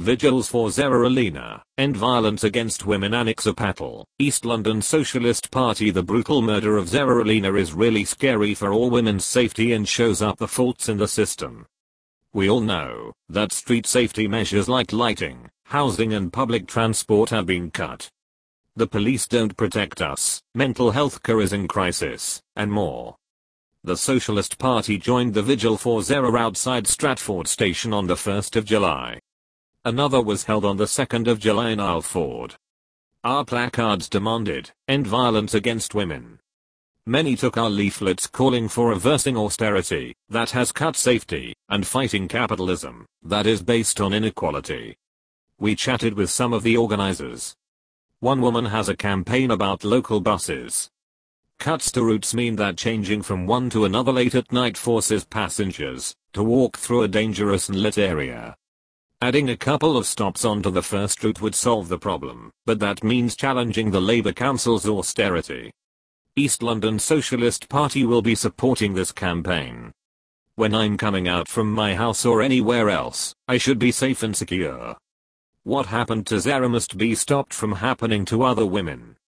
Vigils for Zeralina, End Violence Against Women. Anixa Patel, East London Socialist Party. The brutal murder of Zeralina is really scary for all women's safety and shows up the faults in the system. We all know that street safety measures like lighting, housing and public transport have been cut. The police don't protect us, mental health care is in crisis, and more. The Socialist Party joined the vigil for Zara outside Stratford Station on the 1st of July. Another was held on the 2nd of July in Ilford. Our placards demanded, end violence against women. Many took our leaflets calling for reversing austerity, that has cut safety, and fighting capitalism, that is based on inequality. We chatted with some of the organizers. One woman has a campaign about local buses. Cuts to routes mean that changing from one to another late at night forces passengers to walk through a dangerous and lit area. Adding a couple of stops onto the first route would solve the problem, but that means challenging the Labour Council's austerity. East London Socialist Party will be supporting this campaign. When I'm coming out from my house or anywhere else, I should be safe and secure. What happened to Zara must be stopped from happening to other women.